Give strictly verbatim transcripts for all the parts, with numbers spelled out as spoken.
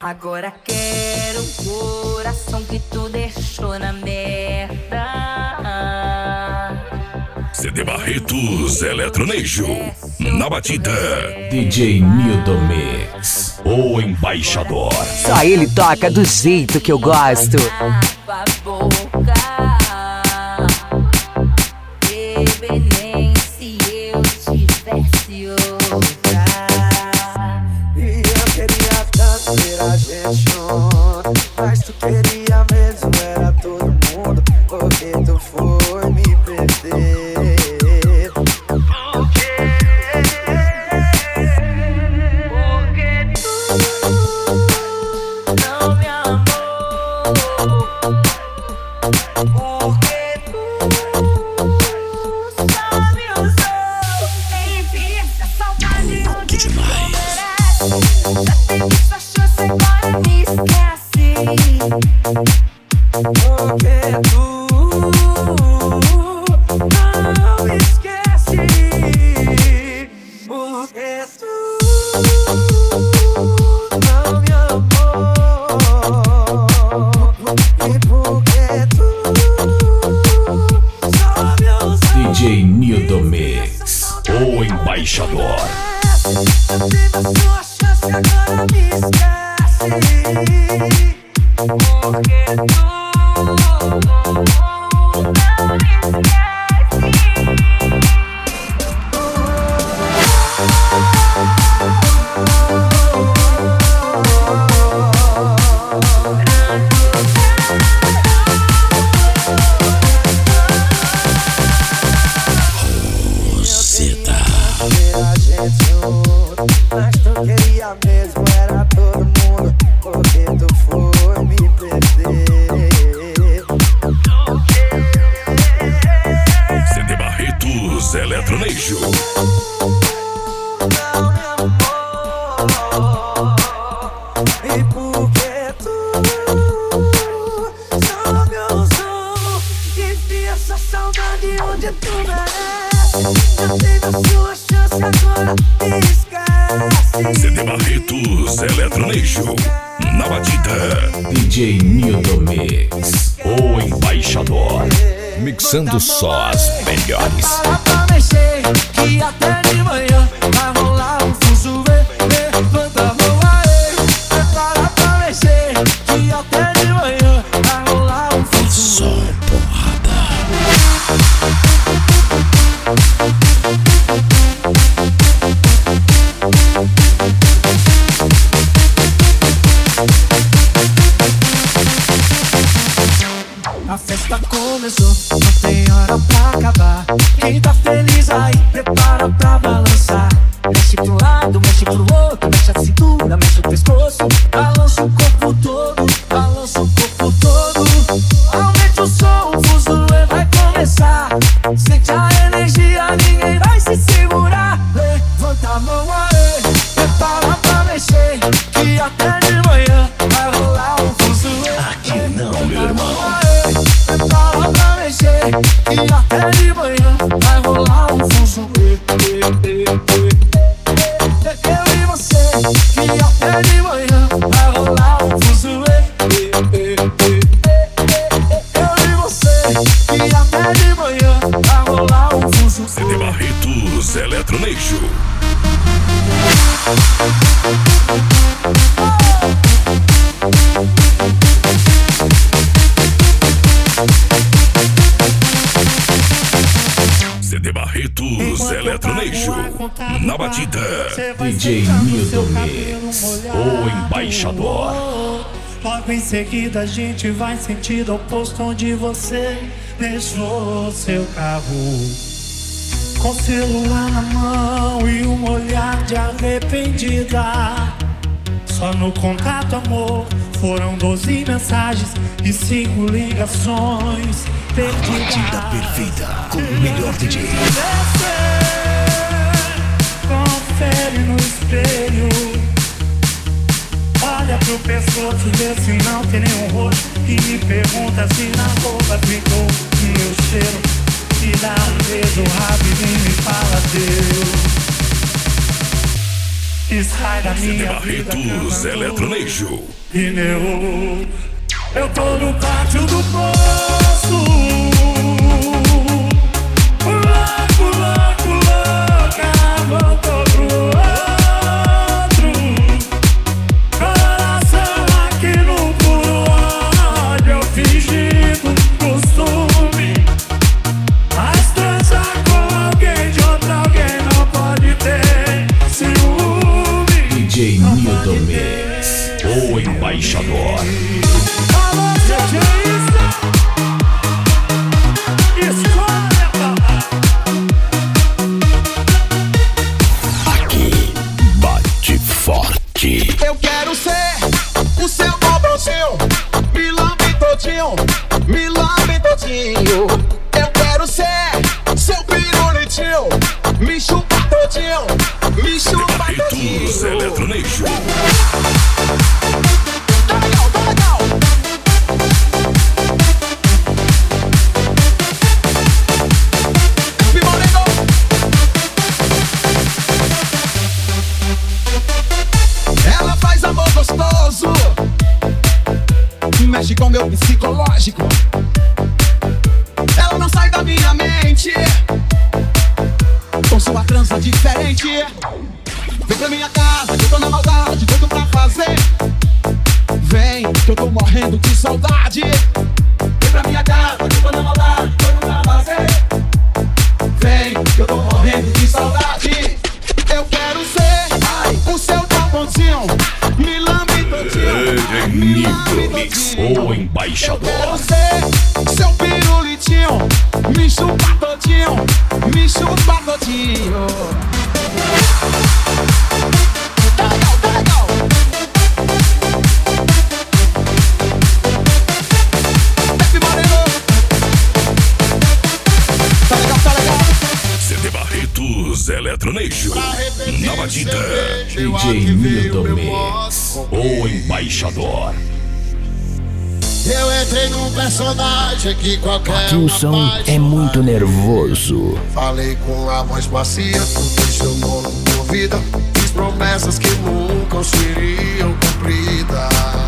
Agora quero um coração que tu deixou na merda. C D Barretos Eletronejo, na batida. D J Nildo Mix, o embaixador. Só ele toca do jeito que eu gosto. A boca, bebê, nem se eu tivesse outra. E eu queria tanto ver a gente junto, mas tu queria mesmo, era todo mundo. Porque tu foi me perder. D J Nildo Mix, o embaixador. Sua chance agora me esquece. Porque tu não me Roseta. a gente junto, mas tu queria mesmo, era todo mundo. Porque tu foi me perder. C D Barretos Eletronejo. Não me amou. E porque tu só me usou, enfia essa saudade onde tu merece. Já teve a sua chance, agora me esquece. C D Barretos Eletronejo, na batida. D J Nildo Mix, o embaixador. Mixando só as melhores. Para pra mexer, que até de manhã vai rolar um fuzuê. Levanta a mão aí. Prepara pra mexer, que até de manhã vai rolar um fuzuê. Só porrada. A festa começou, não tem hora pra acabar. Quem tá feliz aí, prepara pra balançar. Mexe pro lado, mexe pro outro, mexe a cintura, mexe o pescoço. Balança o corpo todo, balança o corpo todo. Aumente o som, o fuzuê vai começar. Sente a energia, ninguém vai se segurar. Levanta a mão aí, prepara pra mexer, que até de manhã vai rolar um fuzuê. Aqui não, meu irmão. Prepara pra mexer, que até de manhã vai rolar um fuzuê. Eu e você, que até de manhã vai rolar um fuzuê. Eu e você, que até de manhã vai rolar um fuzuê. C D Barretos Eletronejo. C D Barretos Eletronejo, na batida. D J Nildo Mix, o embaixador. Logo em seguida a gente vai sentido oposto, onde você deixou seu carro com celular na mão e um olhar de arrependida. Só no contato, amor, foram doze mensagens e cinco ligações perdidas. Batida perfeita com o melhor D J. Confere no espelho, olha pro pescoço, vê se não tem nenhum roxo, e me pergunta se na roupa ficou meu cheiro. E dá um beijo rápido e me fala Deus. que sai da C D minha vida Barretos Eletroneixo. pneu. Eu tô no pátio do poço, louco, louco, louca, voltou pro outro. Coração aqui no puro ódio, eu fingindo costume. Mas transar com alguém de outro alguém não pode ter ciúme. D J Nildo Mix, o embaixador. Alô, D J Escolha, Aqui bate forte. Eu quero ser o seu bobozinho, me lambe todinho, me lambe todinho. Eu quero ser seu pirulitinho, me chupa todinho, me chupa Barretos todinho. Eletroneixo. Tá legal, tá legal. Pimorego. Ela faz amor gostoso, mexe com meu psicológico. Ela não sai da minha mente, com sua trança diferente. Vem pra minha casa, que eu tô na maldade, doido pra fazer. Vem, que eu tô morrendo de saudade. Vem pra minha casa, que eu tô na maldade, doido pra fazer. Vem, que eu tô morrendo de saudade. Eu quero ser ai, o seu tampãozinho, me lambe todinho, D J me lambe Nildo Mix, todinho. o Eu embaixador. quero ser seu pirulitinho, me chupa todinho, me chupa todinho. Tá legal, tá legal. Pepe Moreno. Tá legal, tá legal. C D Barretos Eletroneixo. Na batida. D J Nildo Mix, o embaixador. Eu entrei num personagem que qualquer Que o som é muito nervoso. Falei com a voz macia, tu deixou no vida. Fiz promessas que nunca seriam cumpridas.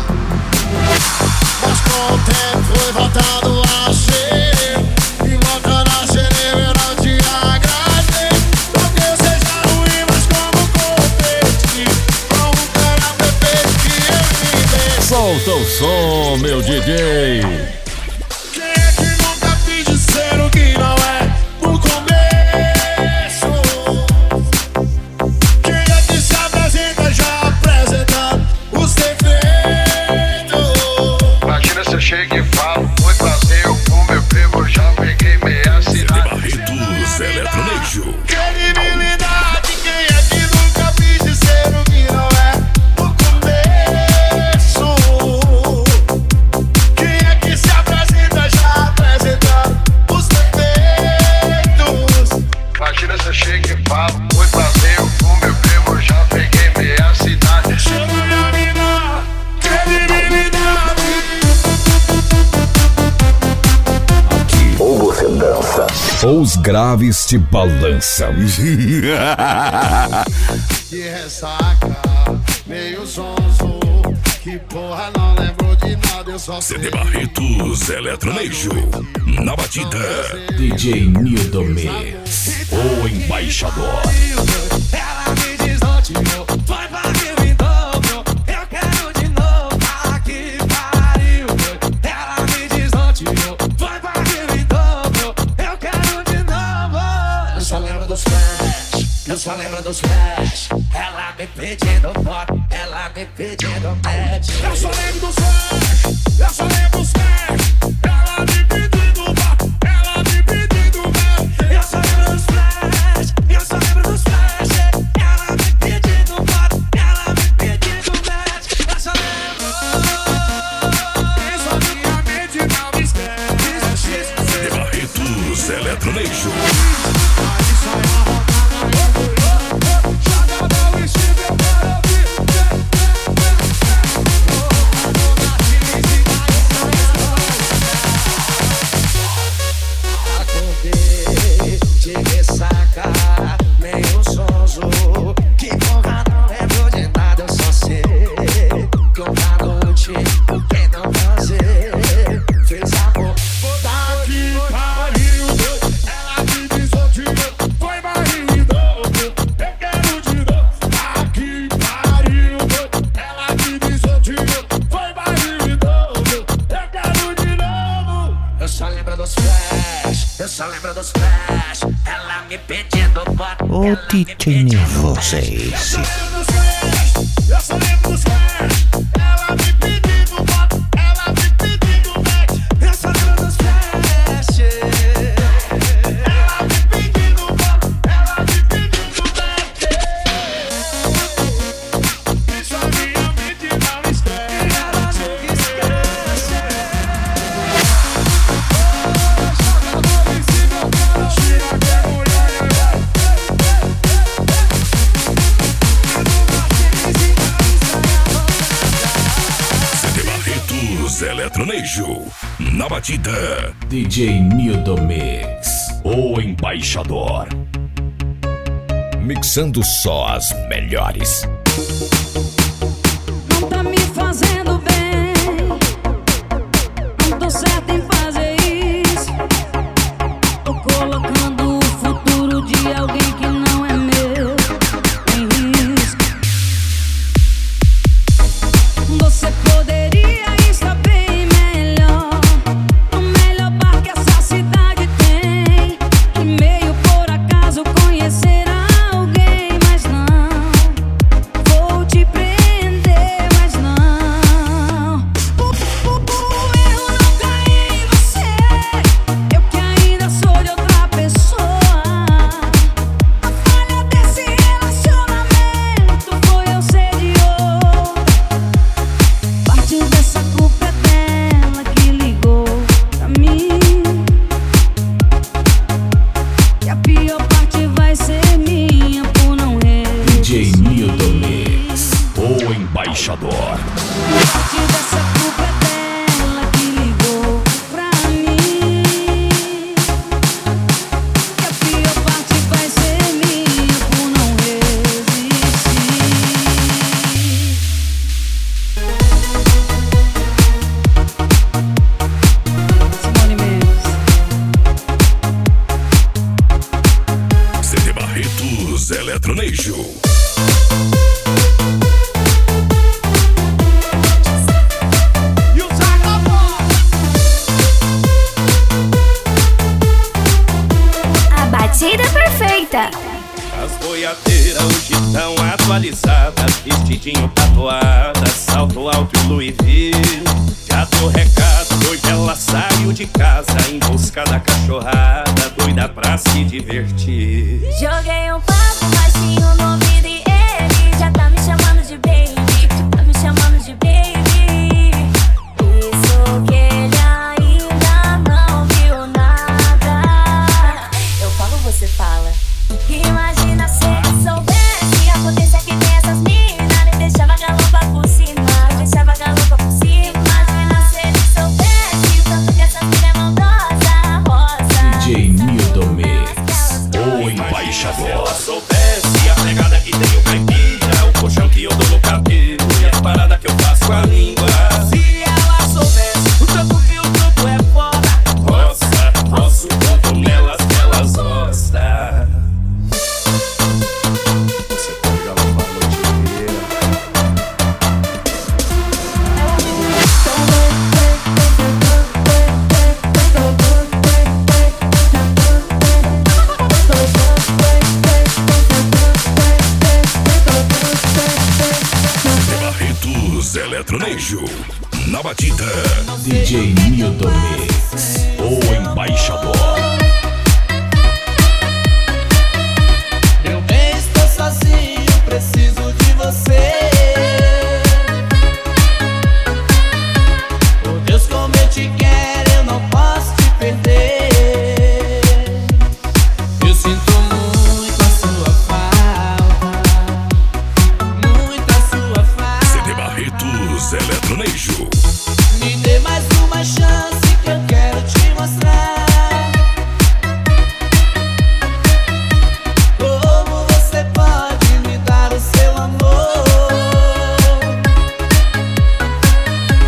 Mas com o tempo foi voltando a ser, e voltando a ser eu não te agradei. Porque eu seja ruim, mas como competi com um cara perfeito que eu me dei. Solta o som, meu D J. Quem é que nunca finge de ser o que não é no começo? Quem é que se apresenta já apresentando os defeitos? Imagina se eu chego e falo, oi prazer, o meu primo já peguei meia C D cidade. Barretos Eletroneixo. Credibilidade, quem é que nunca finge de ser o que não é no começo? Quem é que se apresenta já apresentando os defeitos? Imagina se eu chego e falo, oi prazer, o meu primo já peguei meia cidade. Chama a mina, credibilidade. Ou você dança, ou os graves te balançam. Que ressaca, meio zonzo. Que porra, não lembro de nada, eu só C sei. D Barretos Eletroneixo. Na batida. D J Nildo Mix, o embaixador. Ela me desnorteou, foi pra Rio em dobro. Eu quero de novo, ah, que pariu. Ela me desnorteou, foi pra Rio em dobro. Eu quero de novo. Eu só lembro dos flash, eu só lembro dos flash. Ela me pedindo foto, ela me pedindo match. Eu só lembro dos flash, eu só lembro dos flash. Ela me pedindo foto, ela me pedindo match. Eu só lembro dos flash, eu só lembro dos flash. Ela me pedindo foto, ela me pedindo match. Eu só lembro. Isso a minha mente não me esquece. C D Barretos Eletroneixo. De ressaca, meio sonso. Que porra, não lembro noite, quem não fazer, fez amor. Tá que pariu, ela me desordiou, foi barrido, eu quero de novo. Tá que pariu, ela me desordiou, foi barrido, eu quero de novo. Eu só lembro dos flash, eu só lembro dos flash, ela me pedindo bota. Ô D J nervoso é esse? Eu só lembro dos flash, ela me pedindo bota, ela me pedindo match. Eu só lembro dos flash, ela me pedindo bota, ela me pedindo match. Isso a minha mente não esquece, ela nunca esquece. Joga a bola em cima, eu quero tirar que é mulher. C D Barretos Eletronation, na batida. D J Nildo Mix, o embaixador. Mixando só as melhores. Não tá me fazendo bem, não tô certa em fazer isso. Tô colocando o futuro de alguém que não é meu em risco. Você poderia estar bem melhor, no melhor bar que essa cidade tem, e meio por acaso conhecer alguém, mas não vou te prender, mas não. O, o, o erro não cai em você, eu que ainda sou de outra pessoa. A falha desse relacionamento foi eu ser de outro. Parte dessa culpa é dela que ligou pra mim, e a pior parte vai ser minha por não D J resistir. Nildo Mix, o embaixador. Parte dessa culpa é dela que ligou pra mim, e a pior parte vai ser minha por não resistir. Simone Mendes. C D Barretos Eletronation. E o Zagalô, A batida perfeita. As boiadeiras hoje tão atualizadas, vestidinho tatuada, salto alto e Louis V. Já deu recado, hoje ela saiu de casa em busca da cachorrada, doida pra se divertir. Joguei um papo baixinho no ouvido e ele já tá me chamando de baby, tá me chamando de baby. Isso que ele ainda não viu nada. Eu falo, você fala. Imagina se ele soubesse a potência que tem essas minas. Me deixava galopa por cima, me deixava galopa por cima. Imagina se ele soubesse o tanto que essas minas é maldosa, rosa. D J Nildo Mix, o embaixador. Se ela soubesse a pegada que tem o caipira, o colchão que eu dou no cabelo e as paradas que eu faço com a língua. Se ela soubesse o tanto que o grupo é foda, roça, roça o ponto nelas que elas gostam. Você pode galopar a noite inteira. C D Barretos Eletronation, na batida. D J Nildo Mix, o embaixador. Meu bem, estou sozinho, preciso de você. Oh Deus, como eu te quero, eu não posso te perder. Eu sinto muito a sua falta, muita sua falta. C D Barretos Eletronation. Me dê mais uma chance que eu quero te mostrar como você pode me dar o seu amor.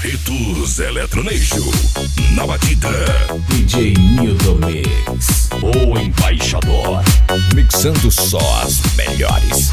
Barretos Eletronation. Na batida. D J Nildo Mix, o embaixador. Mixando só as melhores.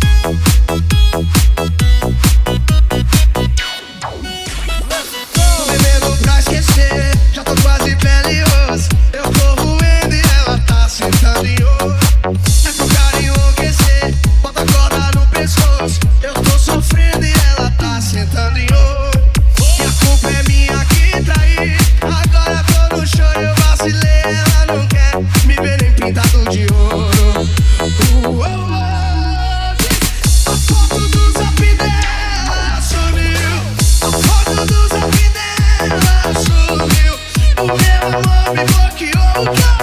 Tô bebendo pra esquecer, já tô quase pele e osso. Eu tô roendo e ela tá sentando em ouro. É pro cara enlouquecer, bota a corda no pescoço. Eu tô sofrendo e ela tá sentando em ouro. E a culpa é minha que traí. Agora tô no show e eu vacilei. Ela não quer me ver nem pintado de ouro. uh, uh, uh. A foto do zap dela sumiu. A foto do zap dela sumiu. O meu amor me bloqueou.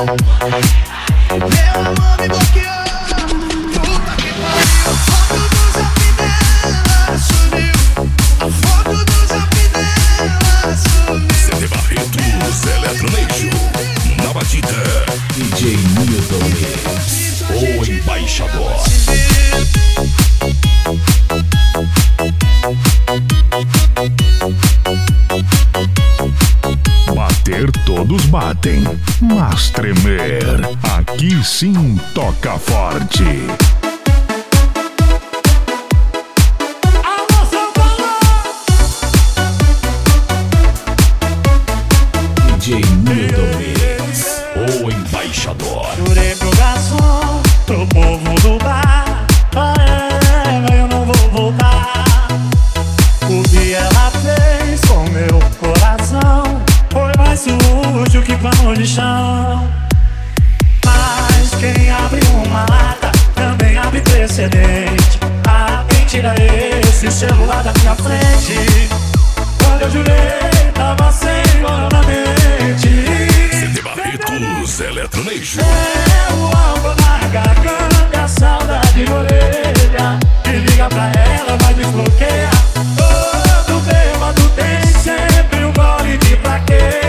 Meu amor me bloqueou. Puta que pariu. A foto do zap dela sumiu. A foto do zap dela sumiu. C D Barretos Eletronation. Na batida. D J Nildo Mix, o embaixador. Bater todos batem, mas tremer, aqui sim toca forte. D J Nildo Mix, o embaixador. Jurei pro garçom, pro povo do bar, é, eu não vou voltar. O que ela fez com meu coração foi mais sujo que pano de chão. Mas quem abre uma lata também abre precedente. Ah, quem tira esse celular da minha frente? Quando eu jurei, tava sem hora na mente. C D Barretos Eletronation. É o álcool na garganta, a saudade na orelha. E liga pra ela, vai desbloquear. Todo bêbado tem sempre um gole de fraqueza.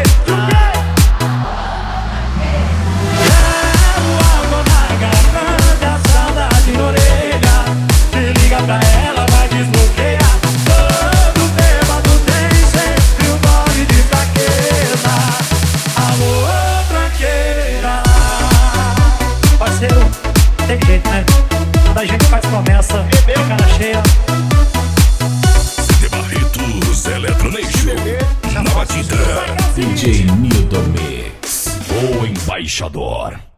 É o álcool na garganta, a saudade na orelha. E liga pra ela, vai desbloquear. Todo bêbado tem sempre um gole de fraqueza. Alô, tranqueira. Parceiro, tem jeito, né? Quando a gente faz promessa, de cara cheia. C D Barretos Eletronation. Na batida. D J Nildo Mix, o embaixador.